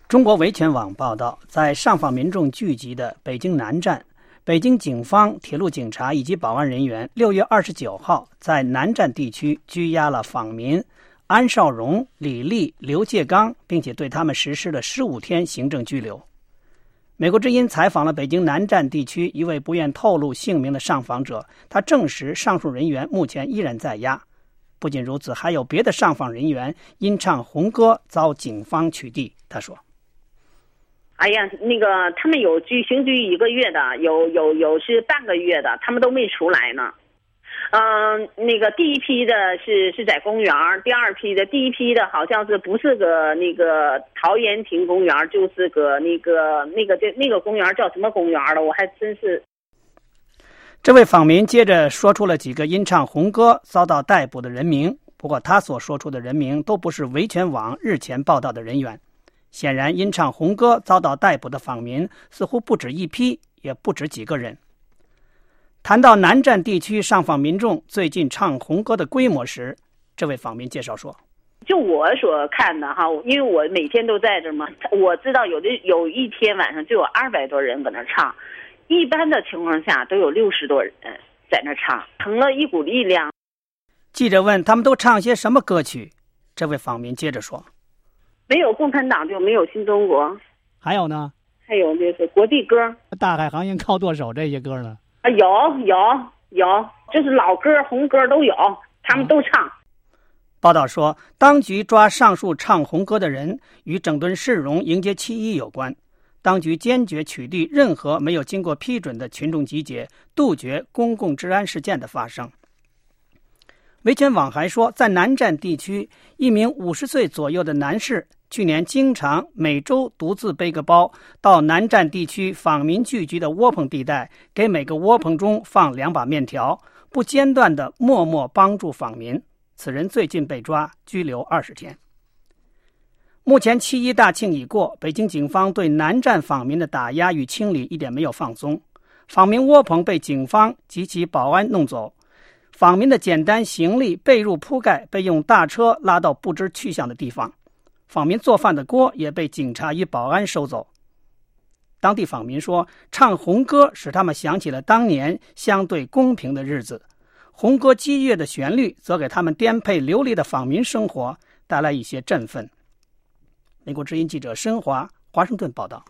中国维权网报道，在上访民众聚集的北京南站，北京警方、铁路警察以及保安人员6月29号在南站地区拘押了访民安绍荣、李丽、刘介刚，并且对他们实施了15天行政拘留。美国之音采访了北京南站地区一位不愿透露姓名的上访者，他证实上述人员目前依然在押。不仅如此，还有别的上访人员因唱红歌遭警方取缔。他说： 哎呀，他们有刑拘1个月的，有是半个月的，他们都没出来呢。第一批的是在公园，第一批的好像是不是个陶延亭公园，就是个那个公园叫什么公园了，我还真是。 这位访民接着说出了几个因唱红歌遭到逮捕的人名，不过他所说出的人名都不是维权网日前报道的人员。显然，因唱红歌遭到逮捕的访民似乎不止一批，也不止几个人。谈到南站地区上访民众最近唱红歌的规模时，这位访民介绍说： 就我所看的哈，因为我每天都在这嘛，我知道有一天晚上就有200多人搁那唱，一般的情况下都有60多人在那唱，成了一股力量。 记者问他们都唱些什么歌曲，这位访民接着说： 没有共产党就没有新中国。 还有呢？ 还有就是国际歌， 大海航行靠舵手这些歌呢？ 有，就是老歌红歌都有，他们都唱。 报道说，当局抓上述唱红歌的人与整顿市容迎接7·11有关。当局坚决取缔任何没有经过批准的群众集结，杜绝公共治安事件的发生。维权网还说，在南站地区，一名50岁左右的男士去年经常每周独自背个包到南站地区访民聚集的窝棚地带，给每个窝棚中放2把面条，不间断地默默帮助访民。此人最近被抓，拘留20天。目前7·11大庆已过，北京警方对南站访民的打压与清理一点没有放松。访民窝棚被警方及其保安弄走，访民的简单行李、被褥铺盖被用大车拉到不知去向的地方。访民做饭的锅也被警察与保安收走。当地访民说，唱红歌使他们想起了当年相对公平的日子，红歌激越的旋律则给他们颠沛流离的访民生活带来一些振奋。美国之音记者申华，华盛顿报道。